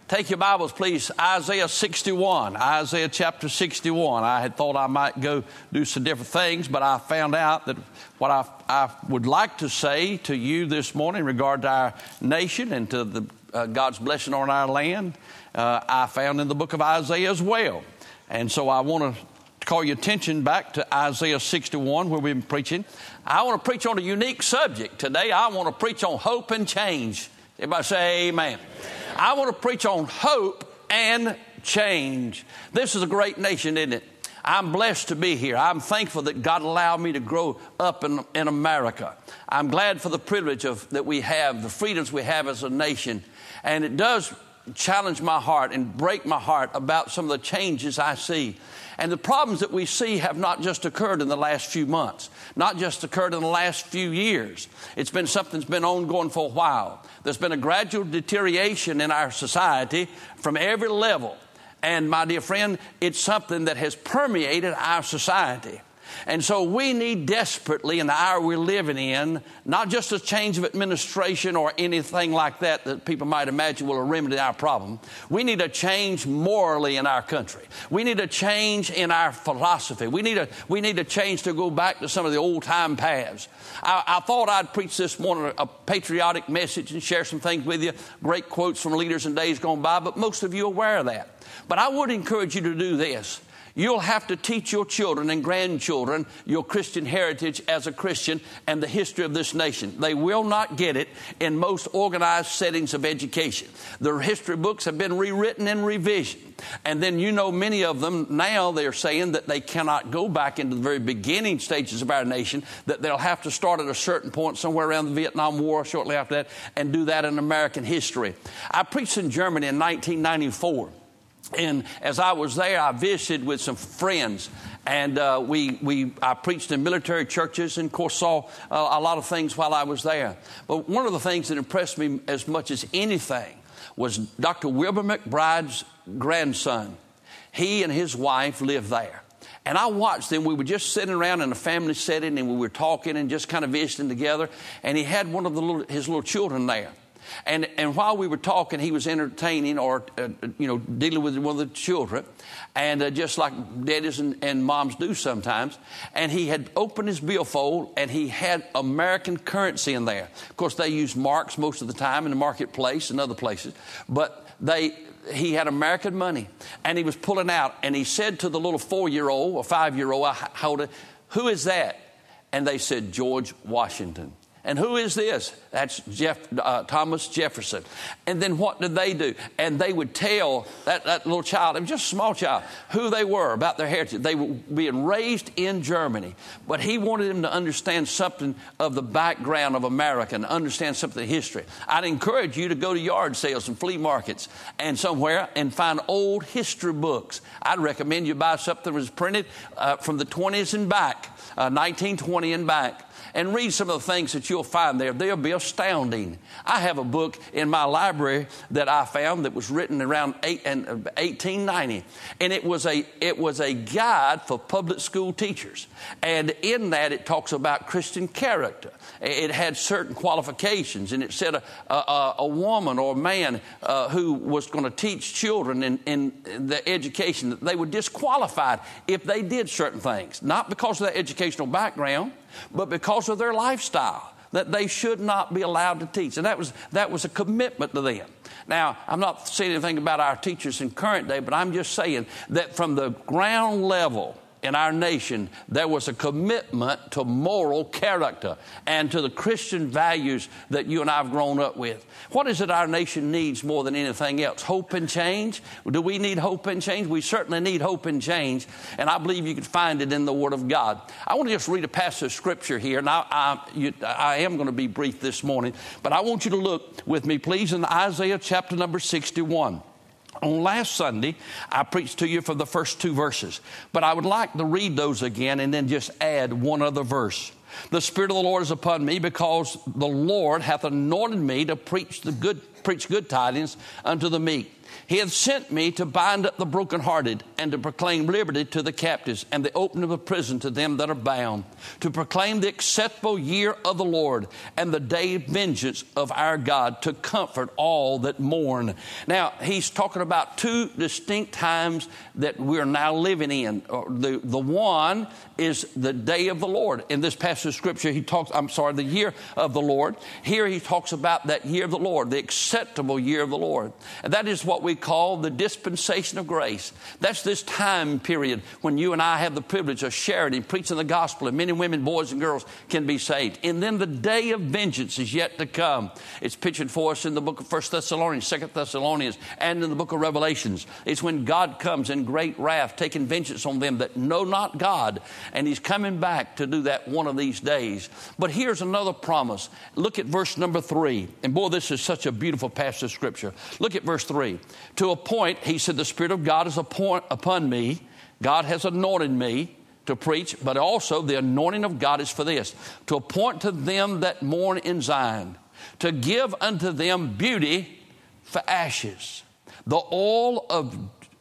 Take your Bibles, please. Isaiah 61, Isaiah chapter 61. I had thought I might go do some different things, but I found out that what I would like to say to you this morning in regard to our nation and to the God's blessing on our land, I found in the book of Isaiah as well. And so I want to call your attention back to Isaiah 61 where we've been preaching. I want to preach on a unique subject today. I want to preach on hope and change. Everybody say amen. I want to preach on hope and change. This is a great nation, isn't it? I'm blessed to be here. I'm thankful that God allowed me to grow up in America. I'm glad for the privilege that we have, the freedoms we have as a nation. And it does challenge my heart and break my heart about some of the changes I see. And the problems that we see have not just occurred in the last few months, not just occurred in the last few years. It's been something that's been ongoing for a while. There's been a gradual deterioration in our society from every level. And my dear friend, it's something that has permeated our society. And so we need desperately in the hour we're living in, not just a change of administration or anything like that people might imagine will remedy our problem. We need a change morally in our country. We need a change in our philosophy. We need a change to go back to some of the old time paths. I thought I'd preach this morning a patriotic message and share some things with you, great quotes from leaders in days gone by, but most of you are aware of that. But I would encourage you to do this. You'll have to teach your children and grandchildren your Christian heritage as a Christian and the history of this nation. They will not get it in most organized settings of education. The history books have been rewritten and revisioned. And then many of them now they're saying that they cannot go back into the very beginning stages of our nation, that they'll have to start at a certain point somewhere around the Vietnam War shortly after that and do that in American history. I preached in Germany in 1994. And as I was there, I visited with some friends, and I preached in military churches and, of course, saw a lot of things while I was there. But one of the things that impressed me as much as anything was Dr. Wilbur McBride's grandson. He and his wife lived there. And I watched them. We were just sitting around in a family setting, and we were talking and just kind of visiting together. And he had one of his little children there. And while we were talking, he was entertaining or, dealing with one of the children. And just like daddies and moms do sometimes. And he had opened his billfold and he had American currency in there. Of course, they use marks most of the time in the marketplace and other places. But he had American money. And he was pulling out. And he said to the little 4-year-old or 5-year-old, I told her, "Who is that?" And they said, "George Washington." And who is this? That's Thomas Jefferson. And then what did they do? And they would tell that little child, it was just a small child, who they were, about their heritage. They were being raised in Germany. But he wanted them to understand something of the background of America and understand something of history. I'd encourage you to go to yard sales and flea markets and somewhere and find old history books. I'd recommend you buy something that was printed from the 20s and back, 1920 and back. And read some of the things that you'll find there. They'll be astounding. I have a book in my library that I found that was written around 1890. And it was a guide for public school teachers. And in that, it talks about Christian character. It had certain qualifications. And it said a woman or a man who was going to teach children in the education, that they were disqualified if they did certain things. Not because of their educational background, but because of their lifestyle, that they should not be allowed to teach. And that was a commitment to them. Now, I'm not saying anything about our teachers in current day, but I'm just saying that from the ground level in our nation, there was a commitment to moral character and to the Christian values that you and I have grown up with. What is it our nation needs more than anything else? Hope and change? Do we need hope and change? We certainly need hope and change, and I believe you can find it in the Word of God. I want to just read a passage of Scripture here, and I am going to be brief this morning, but I want you to look with me, please, in Isaiah chapter number 61. On last Sunday, I preached to you from the first 2 verses, but I would like to read those again and then just add one other verse. The Spirit of the Lord is upon me, because the Lord hath anointed me to preach good tidings unto the meek. He hath sent me to bind up the brokenhearted and to proclaim liberty to the captives and the opening of the prison to them that are bound, to proclaim the acceptable year of the Lord and the day of vengeance of our God, to comfort all that mourn. Now, he's talking about two distinct times that we're now living in. The one is the day of the Lord. In this passage of Scripture, the year of the Lord. Here he talks about that year of the Lord, the acceptable year of the Lord. And that is what we call the dispensation of grace. That's this time period when you and I have the privilege of sharing and preaching the gospel, and men and women, boys and girls can be saved. And then the day of vengeance is yet to come. It's pictured for us in the book of 1 Thessalonians, 2 Thessalonians, and in the book of Revelations. It's when God comes in great wrath, taking vengeance on them that know not God. And he's coming back to do that one of these days. But here's another promise. Look at verse number 3. And boy, this is such a beautiful passage of Scripture. Look at verse 3. To appoint, he said, the Spirit of God is upon me. God has anointed me to preach, but also the anointing of God is for this, to appoint to them that mourn in Zion, to give unto them beauty for ashes, the oil of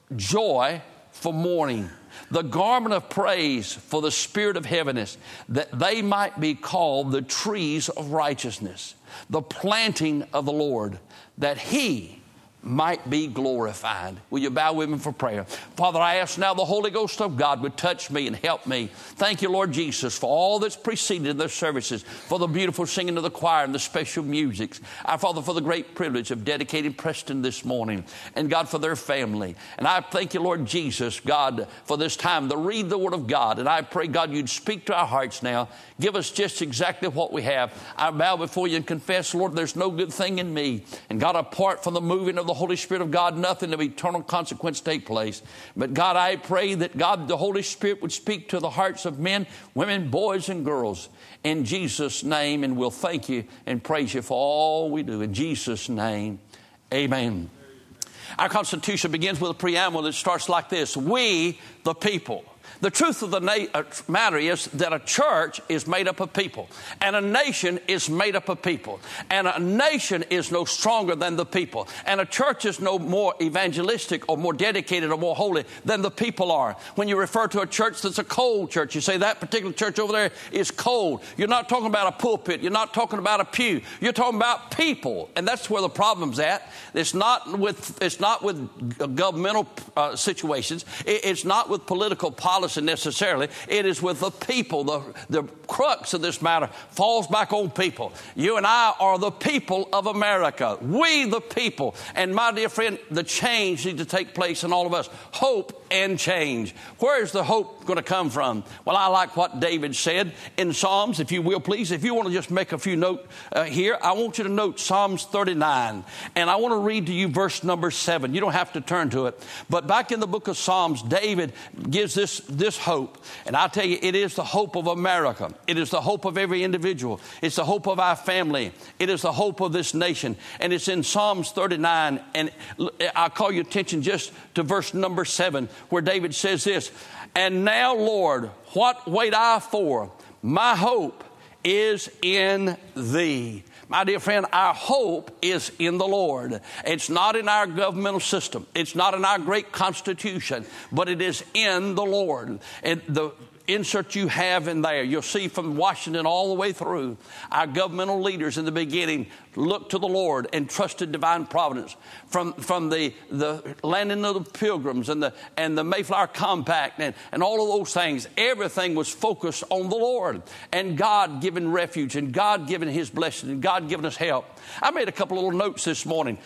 joy for mourning, the garment of praise for the spirit of heaviness, that they might be called the trees of righteousness, the planting of the Lord, that he might be glorified. Will you bow with me for prayer? Father, I ask now the Holy Ghost of God would touch me and help me. Thank you, Lord Jesus, for all that's preceded in their services, for the beautiful singing of the choir and the special music. Our Father, for the great privilege of dedicating Preston this morning, and God, for their family. And I thank you, Lord Jesus, God, for this time to read the Word of God. And I pray, God, you'd speak to our hearts now. Give us just exactly what we have. I bow before you and confess, Lord, there's no good thing in me. And God, apart from the moving of the Holy Spirit of God, nothing of eternal consequence take place. But God, I pray that God, the Holy Spirit would speak to the hearts of men, women, boys, and girls in Jesus' name. And we'll thank you and praise you for all we do. In Jesus' name, amen. Our Constitution begins with a preamble that starts like this: we, the people. The truth of the matter is that a church is made up of people, and a nation is made up of people, and a nation is no stronger than the people, and a church is no more evangelistic or more dedicated or more holy than the people are. When you refer to a church that's a cold church, you say that particular church over there is cold. You're not talking about a pulpit. You're not talking about a pew. You're talking about people, and that's where the problem's at. It's not with governmental situations. It's not with political policy necessarily. It is with the people. The crux of this matter falls back on people. You and I are the people of America. We the people. And my dear friend, the change needs to take place in all of us. Hope and change. Where is the hope going to come from? Well, I like what David said in Psalms, if you will, please. If you want to just make a few notes here, I want you to note Psalms 39. And I want to read to you verse number 7. You don't have to turn to it. But back in the book of Psalms, David gives this hope. And I tell you, it is the hope of America. It is the hope of every individual. It's the hope of our family. It is the hope of this nation. And it's in Psalms 39. And I'll call your attention just to verse number 7, where David says this: "And now, Lord, what wait I for? My hope is in thee." My dear friend, our hope is in the Lord. It's not in our governmental system. It's not in our great Constitution, but it is in the Lord. And the insert you have in there, you'll see from Washington all the way through, our governmental leaders in the beginning looked to the Lord and trusted divine providence. From the landing of the Pilgrims and the Mayflower Compact and all of those things, everything was focused on the Lord and God giving refuge and God giving His blessing and God giving us help. I made a couple of little notes this morning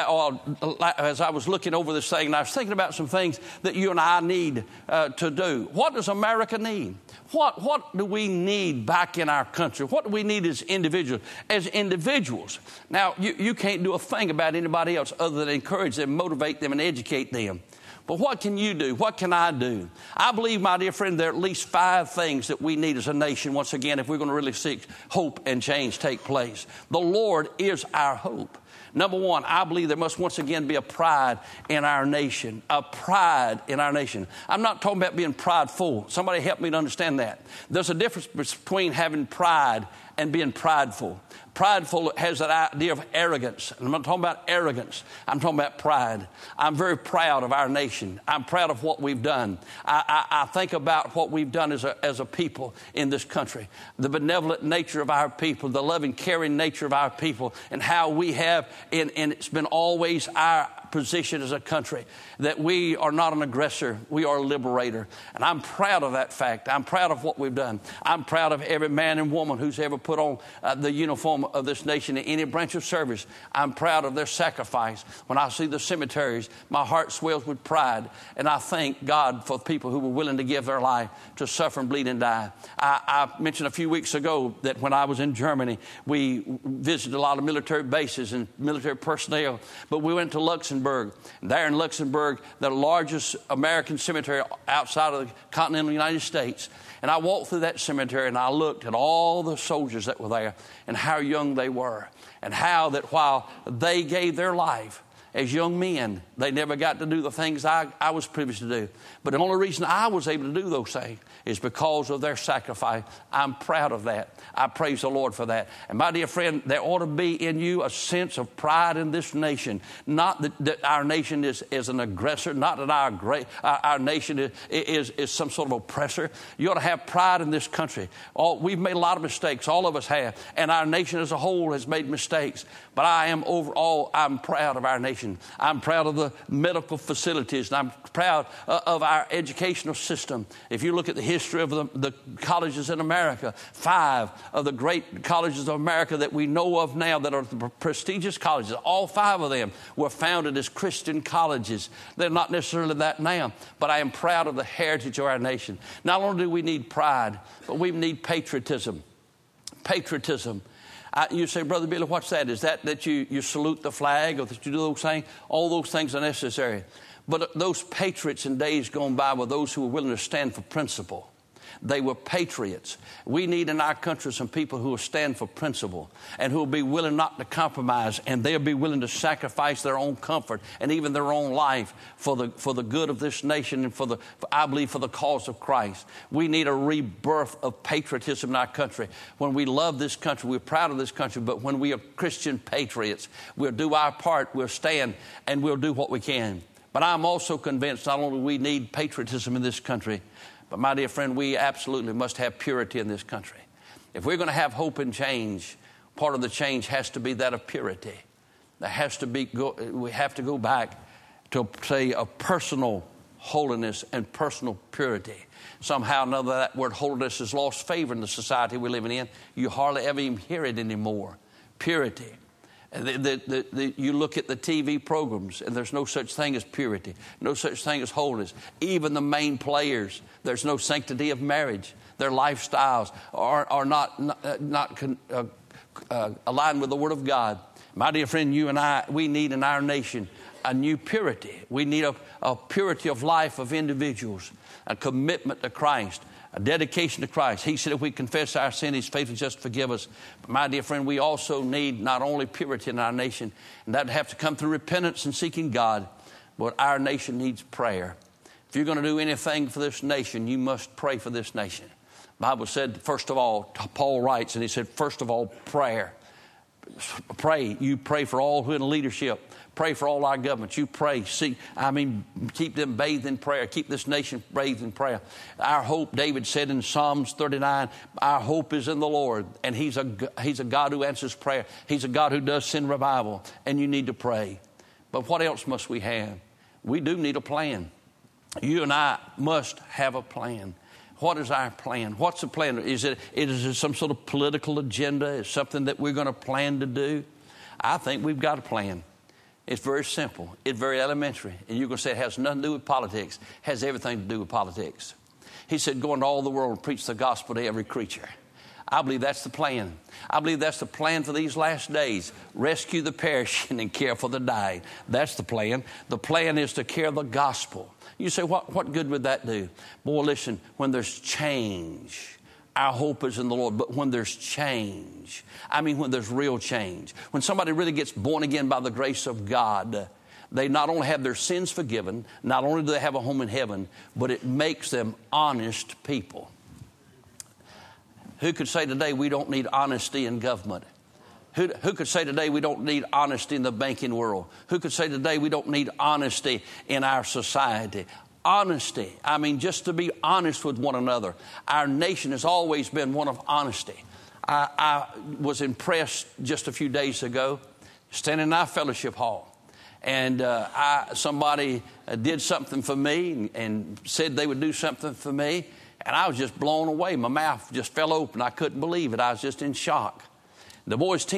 as I was looking over this thing, and I was thinking about some things that you and I need to do. What does America need? What do we need back in our country? What do we need as individuals? As individuals. Now, you can't do a thing about anybody else other than encourage them, motivate them, and educate them. But what can you do? What can I do? I believe, my dear friend, there are at least 5 things that we need as a nation, once again, if we're going to really see hope and change take place. The Lord is our hope. Number 1, I believe there must once again be a pride in our nation. A pride in our nation. I'm not talking about being prideful. Somebody help me to understand that. There's a difference between having pride and being prideful. Prideful has that idea of arrogance. And I'm not talking about arrogance. I'm talking about pride. I'm very proud of our nation. I'm proud of what we've done. I think about what we've done as a people in this country. The benevolent nature of our people, the loving, caring nature of our people, and how we have, and it's been always our position as a country that we are not an aggressor, we are a liberator. And I'm proud of that fact. I'm proud of what we've done. I'm proud of every man and woman who's ever put on the uniform of this nation in any branch of service. I'm proud of their sacrifice. When I see the cemeteries, my heart swells with pride, and I thank God for people who were willing to give their life to suffer and bleed and die. I mentioned a few weeks ago that when I was in Germany, we visited a lot of military bases and military personnel, but we went to Luxembourg. There in Luxembourg, the largest American cemetery outside of the continental United States. And I walked through that cemetery and I looked at all the soldiers that were there and how young they were, and how that while they gave their life as young men, they never got to do the things I was privileged to do. But the only reason I was able to do those things is because of their sacrifice. I'm proud of that. I praise the Lord for that. And my dear friend, there ought to be in you a sense of pride in this nation. Not that our nation is an aggressor, not that our nation is some sort of oppressor. You ought to have pride in this country. We've made a lot of mistakes, all of us have, and our nation as a whole has made mistakes. But I'm proud of our nation. I'm proud of the medical facilities, and I'm proud of our educational system. If you look at the history of the colleges in America, 5 of the great colleges of America that we know of now that are the prestigious colleges, all 5 of them were founded as Christian colleges. They're not necessarily that now, but I am proud of the heritage of our nation. Not only do we need pride, but we need patriotism. Patriotism. You say, Brother Billy, what's that? Is that you salute the flag, or that you do those things? All those things are necessary. But those patriots in days gone by were those who were willing to stand for principle. They were patriots. We need in our country some people who will stand for principle and who will be willing not to compromise, and they'll be willing to sacrifice their own comfort and even their own life for the good of this nation and I believe for the cause of Christ. We need a rebirth of patriotism in our country. When we love this country, we're proud of this country, but when we are Christian patriots, we'll do our part, we'll stand, and we'll do what we can. But I'm also convinced not only do we need patriotism in this country, but my dear friend, we absolutely must have purity in this country. If we're going to have hope and change, part of the change has to be that of purity. We have to go back to, say, a personal holiness and personal purity. Somehow or another, that word holiness has lost favor in the society we're living in. You hardly ever even hear it anymore. Purity. You look at the TV programs, and there's no such thing as purity, no such thing as holiness. Even the main players, there's no sanctity of marriage. Their lifestyles are not aligned with the Word of God. My dear friend, you and I, we need in our nation a new purity. We need a purity of life of individuals, a commitment to Christ, a dedication to Christ. He said if we confess our sin, He's faithful just to forgive us. But my dear friend, we also need not only purity in our nation, and that would have to come through repentance and seeking God, but our nation needs prayer. If you're going to do anything for this nation, you must pray for this nation. The Bible said, first of all, Paul writes, and he said, first of all, prayer. Pray. You pray for all who are in leadership. Pray for all our governments. You pray. Keep them bathed in prayer. Keep this nation bathed in prayer. Our hope, David said in Psalms 39, our hope is in the Lord. And He's a God who answers prayer. He's a God who does send revival. And you need to pray. But what else must we have? We do need a plan. You and I must have a plan. What is our plan? What's the plan? Is it some sort of political agenda? Is it something that we're going to plan to do? I think we've got a plan. It's very simple. It's very elementary. And you're going to say it has nothing to do with politics. It has everything to do with politics. He said, go into all the world and preach the gospel to every creature. I believe that's the plan. I believe that's the plan for these last days. Rescue the perishing and care for the dying. That's the plan. The plan is to carry the gospel. You say, what good would that do? Boy, listen, when there's change, our hope is in the Lord. But when there's change, when there's real change, when somebody really gets born again by the grace of God, they not only have their sins forgiven, not only do they have a home in heaven, but it makes them honest people. Who could say today we don't need honesty in government? Who could say today we don't need honesty in the banking world? Who could say today we don't need honesty in our society? Honesty. I mean, just to be honest with one another. Our nation has always been one of honesty. I was impressed just a few days ago, standing in our fellowship hall. And somebody did something for me and said they would do something for me. And I was just blown away. My mouth just fell open. I couldn't believe it. I was just in shock. The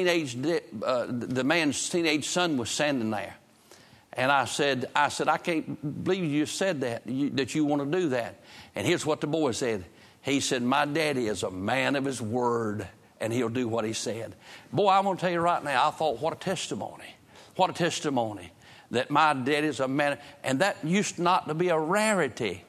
man's teenage son was standing there. And I said, I can't believe you said that you want to do that. And here's what the boy said. He said, my daddy is a man of his word, and he'll do what he said. Boy, I'm going to tell you right now, I thought, what a testimony. What a testimony that my daddy is a man. And that used not to be a rarity.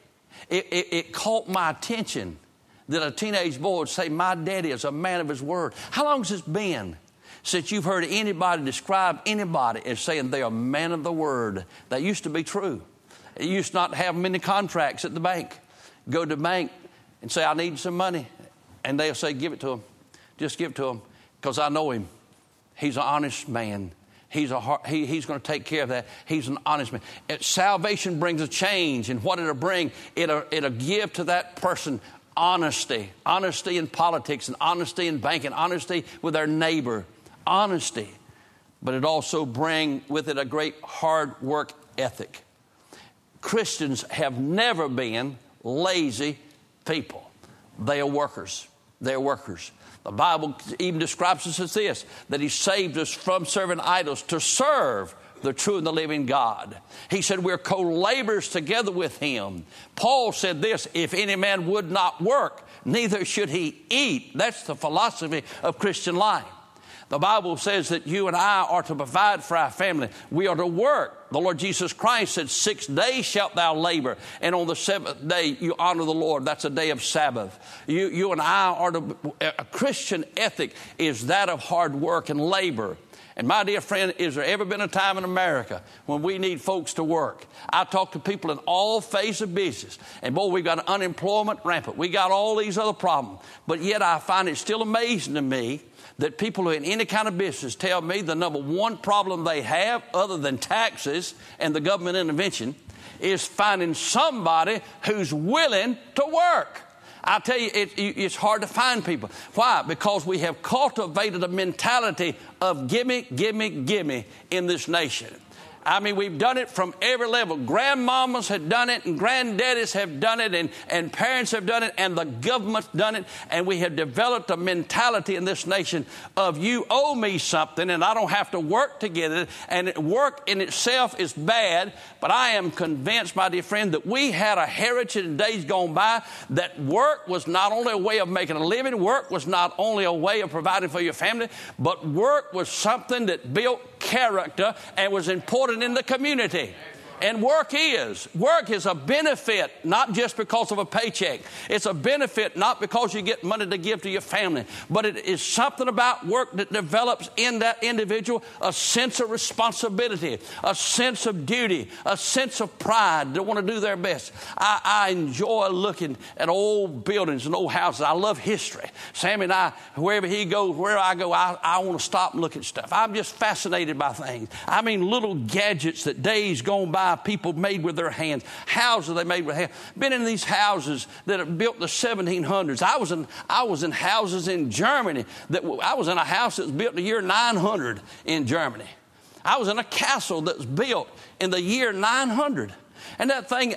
It caught my attention that a teenage boy would say, my daddy is a man of his word. How long has it been since you've heard anybody describe anybody as saying they're a man of the word? That used to be true. It used not to have many contracts at the bank. Go to the bank and say, I need some money. And they'll say, give it to him. Just give it to him because I know him. He's an honest man. He's going to take care of that. He's an honest man. Salvation brings a change. And what it'll bring, it'll give to that person honesty. Honesty in politics and honesty in banking. Honesty with our neighbor. Honesty. But it also brings with it a great hard work ethic. Christians have never been lazy people. They are workers. They are workers. The Bible even describes us as this, that he saved us from serving idols to serve the true and the living God. He said we're co-laborers together with him. Paul said this, if any man would not work, neither should he eat. That's the philosophy of Christian life. The Bible says that you and I are to provide for our family. We are to work. The Lord Jesus Christ said, 6 days shalt thou labor, and on the seventh day you honor the Lord. That's a day of Sabbath. You and I are to, a Christian ethic is that of hard work and labor. And my dear friend, is there ever been a time in America when we need folks to work? I talk to people in all phases of business. And boy, we've got unemployment rampant. We got all these other problems. But yet I find it still amazing to me that people who are in any kind of business tell me the number one problem they have, other than taxes and the government intervention, is finding somebody who's willing to work. I tell you, it's hard to find people. Why? Because we have cultivated a mentality of gimme, gimme, gimme in this nation. I mean, we've done it from every level. Grandmamas have done it, and granddaddies have done it, and parents have done it, and the government's done it. And we have developed a mentality in this nation of you owe me something, and I don't have to work to get it. And work in itself is bad, but I am convinced, my dear friend, that we had a heritage in days gone by that work was not only a way of making a living, work was not only a way of providing for your family, but work was something that built character and was important in the community. And work is a benefit, not just because of a paycheck. It's a benefit not because you get money to give to your family, but it is something about work that develops in that individual a sense of responsibility, a sense of duty, a sense of pride to want to do their best. I enjoy looking at old buildings and old houses. I love history. Sammy and I, wherever he goes, wherever I go, I want to stop and look at stuff. I'm just fascinated by things. I mean, little gadgets that days gone by people made with their hands. Houses they made with hands. Been in these houses that are built in the 1700s. I was in houses in Germany. I was in a house that was built in the year 900 in Germany. I was in a castle that was built in the year 900. And that thing,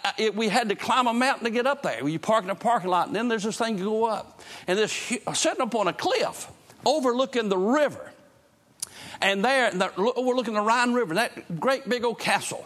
we had to climb a mountain to get up there. You park in a parking lot, and then there's this thing you go up. And this sitting up on a cliff overlooking the river. And there, overlooking the Rhine River, that great big old castle,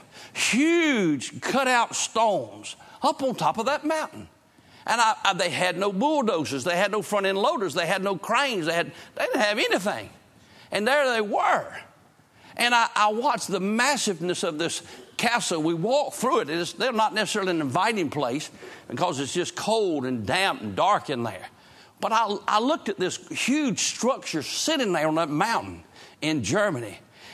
huge cut-out stones up on top of that mountain. And they had no bulldozers. They had no front-end loaders. They had no cranes. They didn't have anything. And there they were. And I watched the massiveness of this castle. We walked through it. They're not necessarily an inviting place because it's just cold and damp and dark in there. But I looked at this huge structure sitting there on that mountain in Germany.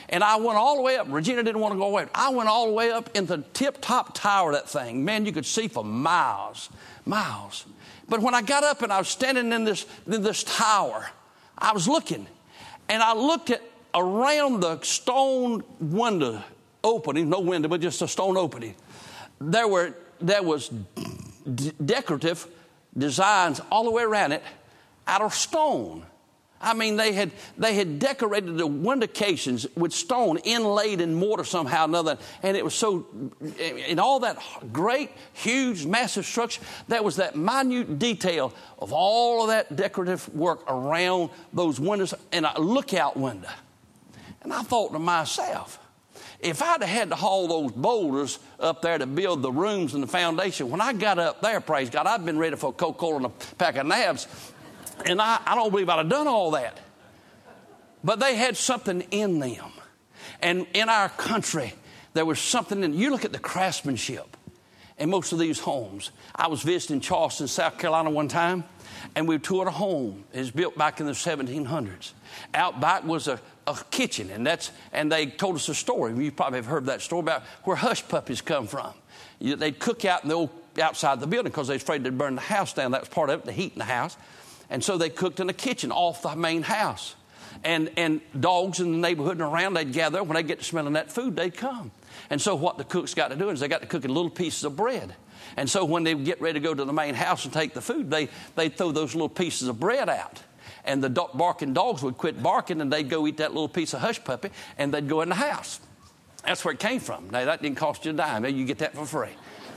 And I went all the way up. Regina didn't want to go away. I went all the way up in the tip-top tower of that thing. Man, you could see for miles, miles. But when I got up and I was standing in this tower, I was looking. And I looked at around the stone window opening, no window, but just a stone opening. There was decorative designs all the way around it out of stone. I mean, they had decorated the window casings with stone inlaid in mortar somehow or another. And it was so, in all that great, huge, massive structure, there was that minute detail of all of that decorative work around those windows and a lookout window. And I thought to myself, if I'd have had to haul those boulders up there to build the rooms and the foundation, when I got up there, praise God, I'd been ready for a Coca-Cola and a pack of nabs. And I don't believe I'd have done all that. But they had something in them. And in our country, there was something in. You look at the craftsmanship in most of these homes. I was visiting Charleston, South Carolina one time, and we toured a home. It was built back in the 1700s. Out back was a kitchen, and they told us a story. You probably have heard that story about where hush puppies come from. They'd cook out in the old outside the building because they were afraid they'd burn the house down. That was part of it, the heat in the house. And so they cooked in the kitchen off the main house. And dogs in the neighborhood and around, they'd gather. When they get to smelling that food, they'd come. And so what the cooks got to do is they got to cook in little pieces of bread. And so when they get ready to go to the main house and take the food, they'd throw those little pieces of bread out. And the barking dogs would quit barking, and they'd go eat that little piece of hush puppy, and they'd go in the house. That's where it came from. Now, that didn't cost you a dime. You get that for free.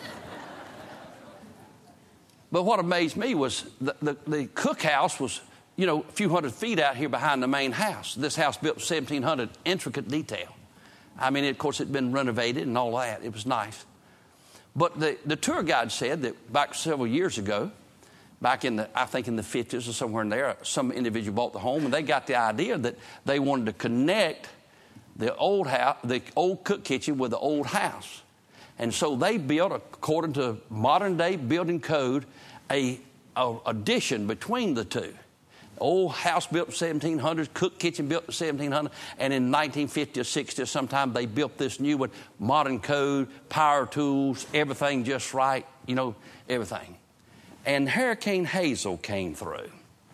But what amazed me was the cookhouse was, a few hundred feet out here behind the main house. This house built 1700, intricate detail. I mean, of course, it had been renovated and all that. It was nice. But the tour guide said that back several years ago, back in the 50s or somewhere in there, some individual bought the home, and they got the idea that they wanted to connect the old house, the old cook kitchen with the old house. And so they built, according to modern day building code, a addition between the two. Old house built in 1700s, cook kitchen built in 1700, and in 1950 or 60 or sometime they built this new one, modern code, power tools, everything just right, everything. And Hurricane Hazel came through.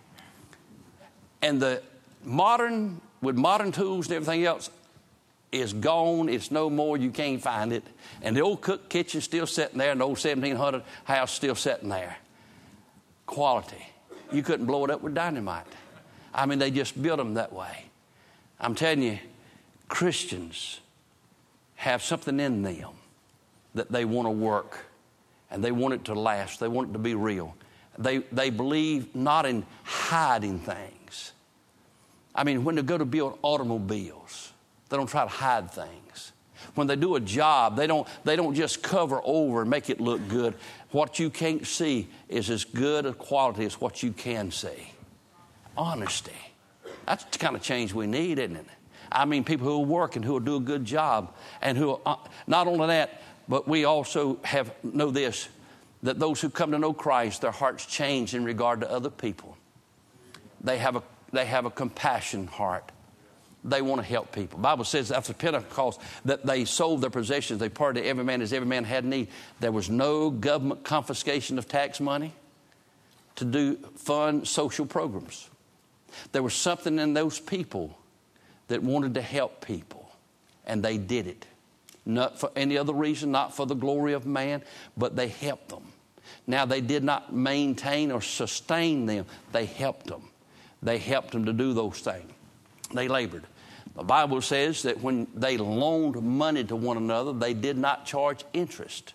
And the with modern tools and everything else, is gone. It's no more. You can't find it. And the old cook kitchen's still sitting there, and the old 1700 house still sitting there. Quality. You couldn't blow it up with dynamite. I mean, they just built them that way. I'm telling you, Christians have something in them that they want to work, and they want it to last. They want it to be real. They believe not in hiding things. I mean, when they go to build automobiles, they don't try to hide things. When they do a job, they don't just cover over and make it look good. What you can't see is as good a quality as what you can see. Honesty. That's the kind of change we need, isn't it? I mean, people who will work and who will do a good job, and who not only that, but we also know this, that those who come to know Christ, their hearts change in regard to other people. They have a compassion heart. They want to help people. The Bible says after Pentecost that they sold their possessions. They parted to every man as every man had need. There was no government confiscation of tax money to fund social programs. There was something in those people that wanted to help people, and they did it. Not for any other reason, not for the glory of man, but they helped them. Now, they did not maintain or sustain them. They helped them. They helped them to do those things. They labored. The Bible says that when they loaned money to one another, they did not charge interest.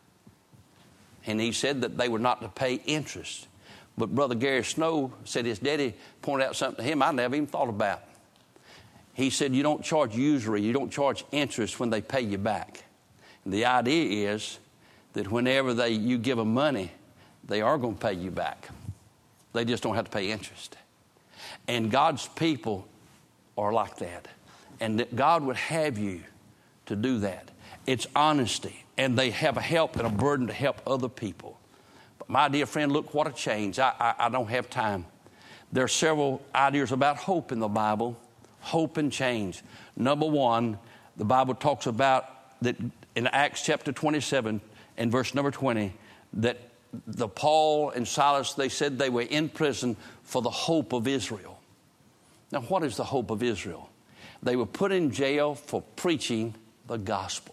And he said that they were not to pay interest. But Brother Gary Snow said his daddy pointed out something to him I never even thought about. He said you don't charge usury, you don't charge interest when they pay you back. And the idea is that whenever you give them money, they are going to pay you back. They just don't have to pay interest. And God's people are like that. And that God would have you to do that. It's honesty. And they have a help and a burden to help other people. But my dear friend, look what a change. I don't have time. There are several ideas about hope in the Bible. Hope and change. Number one, the Bible talks about that in Acts chapter 27 and verse number 20, that the Paul and Silas, they said they were in prison for the hope of Israel. Now, what is the hope of Israel? They were put in jail for preaching the gospel.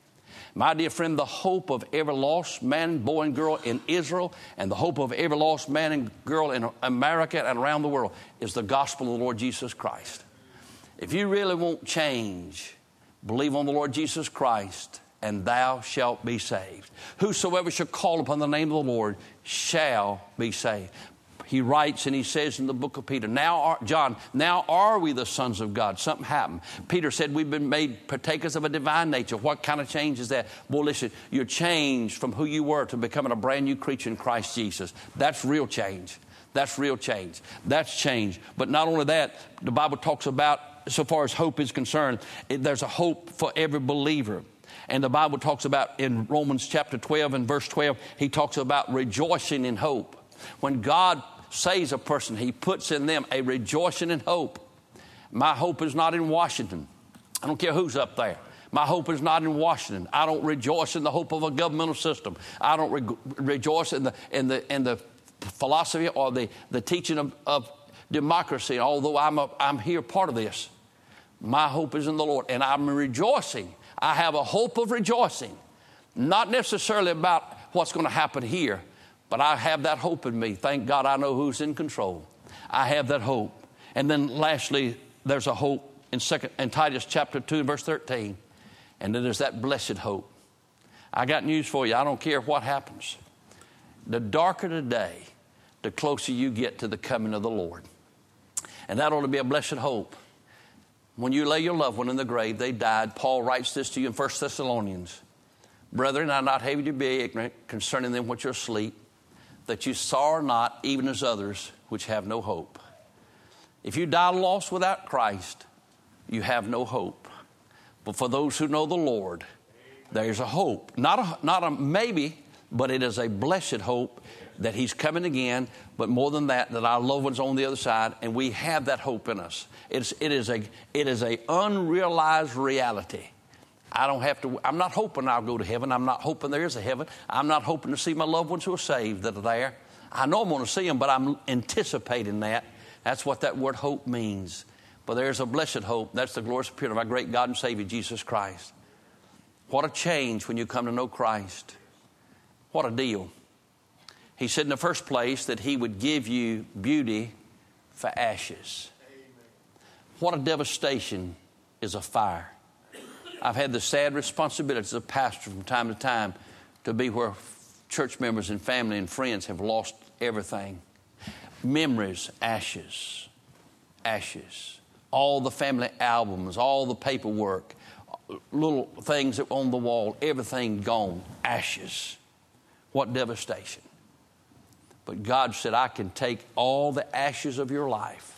My dear friend, the hope of every lost man, boy, and girl in Israel, and the hope of every lost man and girl in America and around the world is the gospel of the Lord Jesus Christ. If you really want change, believe on the Lord Jesus Christ, and thou shalt be saved. Whosoever shall call upon the name of the Lord shall be saved. He writes and he says in the book of Peter, now are we the sons of God? Something happened. Peter said we've been made partakers of a divine nature. What kind of change is that? Boy, listen, you're changed from who you were to becoming a brand new creature in Christ Jesus. That's real change. That's real change. That's change. But not only that, the Bible talks about, so far as hope is concerned, there's a hope for every believer. And the Bible talks about in Romans chapter 12 and verse 12, he talks about rejoicing in hope. When God saves a person, he puts in them a rejoicing in hope. My hope is not in Washington. I don't care who's up there. My hope is not in Washington. I don't rejoice in the hope of a governmental system. I don't rejoice in the philosophy or the teaching of democracy, although I'm here part of this. My hope is in the Lord, and I'm rejoicing. I have a hope of rejoicing, not necessarily about what's going to happen here, but I have that hope in me. Thank God I know who's in control. I have that hope. And then lastly, there's a hope in Titus chapter 2 and verse 13. And then there's that blessed hope. I got news for you. I don't care what happens. The darker the day, the closer you get to the coming of the Lord. And that ought to be a blessed hope. When you lay your loved one in the grave, they died. Paul writes this to you in 1 Thessalonians. Brethren, I not have you to be ignorant concerning them which are asleep, that you sorrow not, even as others which have no hope. If you die lost without Christ, you have no hope. But for those who know the Lord, there's a hope. Not a maybe, but it is a blessed hope that he's coming again. But more than that our loved one's on the other side, and we have that hope in us. It is a unrealized reality. I'm not hoping I'll go to heaven. I'm not hoping there is a heaven. I'm not hoping to see my loved ones who are saved that are there. I know I'm going to see them, but I'm anticipating that. That's what that word hope means. But there's a blessed hope. That's the glorious appearing of our great God and Savior, Jesus Christ. What a change when you come to know Christ. What a deal. He said in the first place that he would give you beauty for ashes. Amen. What a devastation is a fire. I've had the sad responsibility as a pastor from time to time to be where church members and family and friends have lost everything. Memories, ashes, ashes. All the family albums, all the paperwork, little things that were on the wall, everything gone, ashes. What devastation. But God said, I can take all the ashes of your life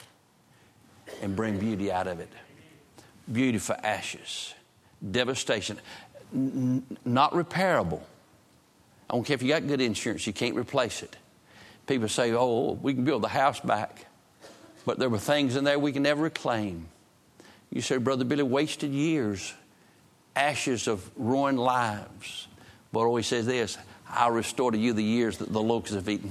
and bring beauty out of it. Beauty for ashes. Devastation. Not repairable. I don't care if you got good insurance, you can't replace it. People say, oh, we can build the house back. But there were things in there we can never reclaim. You say, Brother Billy, wasted years. Ashes of ruined lives. But always says this, I'll restore to you the years that the locusts have eaten.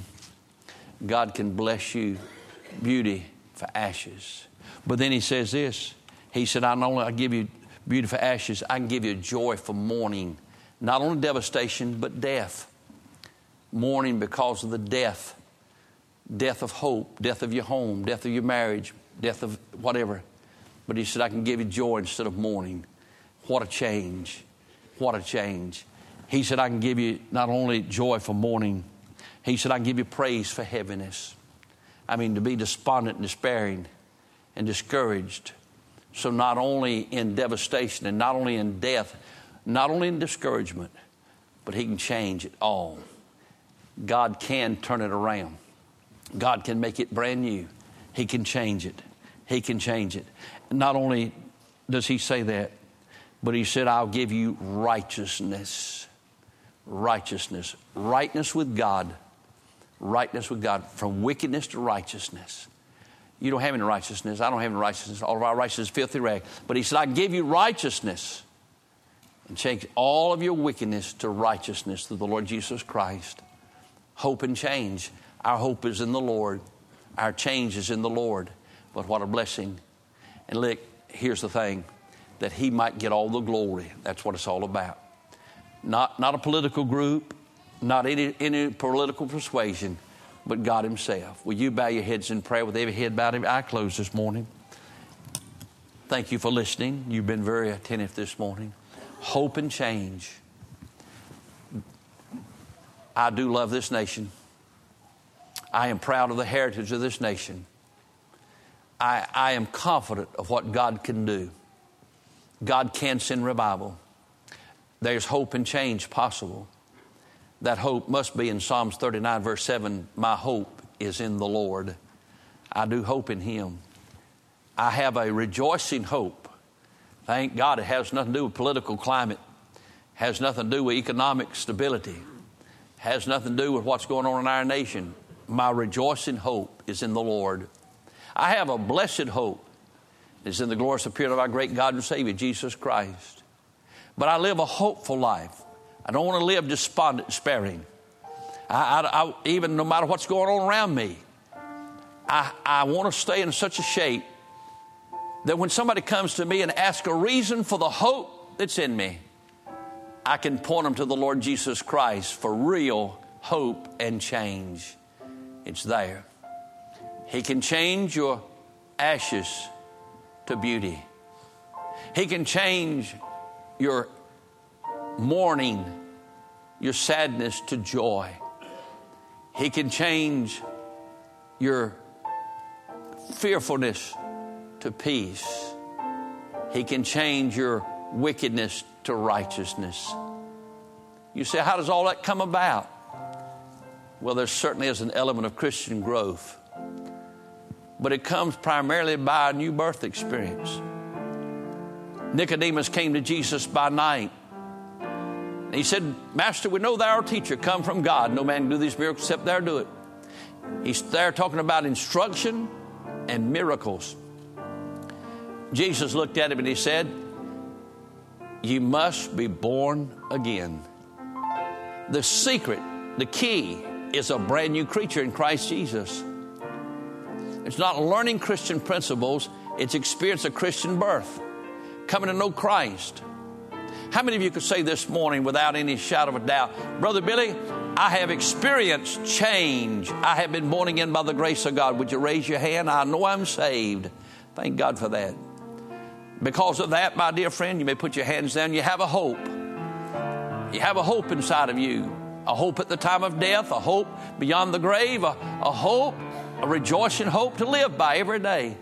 God can bless you beauty for ashes. But then he says this. He said, not only I give you beauty for ashes, I can give you joy for mourning. Not only devastation, but death. Mourning because of the death. Death of hope, death of your home, death of your marriage, death of whatever. But he said, I can give you joy instead of mourning. What a change. What a change. He said, I can give you not only joy for mourning, he said, I can give you praise for heaviness. I mean, to be despondent and despairing and discouraged. So not only in devastation and not only in death, not only in discouragement, but he can change it all. God can turn it around. God can make it brand new. He can change it. He can change it. Not only does he say that, but he said, I'll give you righteousness. Righteousness. Rightness with God. Rightness with God. From wickedness to righteousness. You don't have any righteousness. I don't have any righteousness. All of our righteousness is filthy rag. But he said, I give you righteousness and change all of your wickedness to righteousness through the Lord Jesus Christ. Hope and change. Our hope is in the Lord. Our change is in the Lord. But what a blessing. And look, here's the thing, that he might get all the glory. That's what it's all about. Not a political group, not any political persuasion, but God himself. Will you bow your heads in prayer with every head bowed, every eye closed this morning? Thank you for listening. You've been very attentive this morning. Hope and change. I do love this nation. I am proud of the heritage of this nation. I am confident of what God can do. God can send revival. There's hope and change possible. That hope must be in Psalms 39, verse 7. My hope is in the Lord. I do hope in him. I have a rejoicing hope. Thank God it has nothing to do with political climate. Has nothing to do with economic stability. Has nothing to do with what's going on in our nation. My rejoicing hope is in the Lord. I have a blessed hope. It's in the glorious appearing of our great God and Savior, Jesus Christ. But I live a hopeful life. I don't want to live despondent, despairing. Even no matter what's going on around me, I want to stay in such a shape that when somebody comes to me and asks a reason for the hope that's in me, I can point them to the Lord Jesus Christ for real hope and change. It's there. He can change your ashes to beauty. He can change your mourning, your sadness to joy. He can change your fearfulness to peace. He can change your wickedness to righteousness. You say, how does all that come about? Well, there certainly is an element of Christian growth, but it comes primarily by a new birth experience. Nicodemus came to Jesus by night. He said, Master, we know thou art a teacher, come from God. No man can do these miracles except thou do it. He's there talking about instruction and miracles. Jesus looked at him and he said, you must be born again. The secret, the key, is a brand new creature in Christ Jesus. It's not learning Christian principles, it's experience of Christian birth, coming to know Christ. How many of you could say this morning without any shadow of a doubt, Brother Billy, I have experienced change. I have been born again by the grace of God. Would you raise your hand? I know I'm saved. Thank God for that. Because of that, my dear friend, you may put your hands down. You have a hope. You have a hope inside of you. A hope at the time of death, a hope beyond the grave, a hope, a rejoicing hope to live by every day.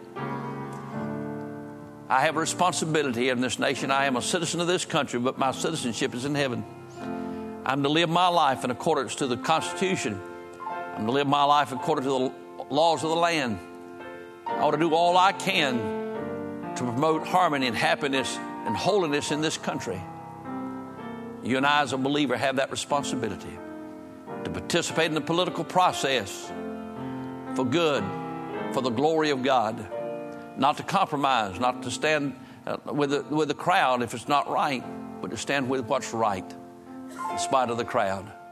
I have a responsibility in this nation. I am a citizen of this country, but my citizenship is in heaven. I'm to live my life in accordance to the Constitution. I'm to live my life according to the laws of the land. I ought to do all I can to promote harmony and happiness and holiness in this country. You and I as a believer have that responsibility to participate in the political process for good, for the glory of God, not to compromise, not to stand with the crowd if it's not right, but to stand with what's right in spite of the crowd.